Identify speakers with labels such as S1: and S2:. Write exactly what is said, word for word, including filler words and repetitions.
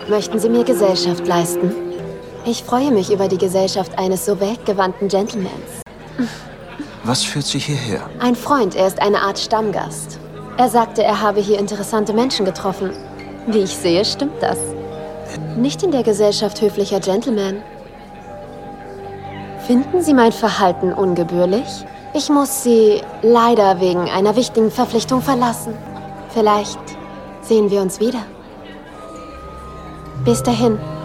S1: möchten Sie mir Gesellschaft leisten? Ich freue mich über die Gesellschaft eines so weltgewandten Gentlemans.
S2: Was führt Sie hierher?
S1: Ein Freund, er ist eine Art Stammgast. Er sagte, er habe hier interessante Menschen getroffen. Wie ich sehe, stimmt das. Nicht in der Gesellschaft höflicher Gentlemen. Finden Sie mein Verhalten ungebührlich? Ich muss Sie leider wegen einer wichtigen Verpflichtung verlassen. Vielleicht sehen wir uns wieder. Bis dahin.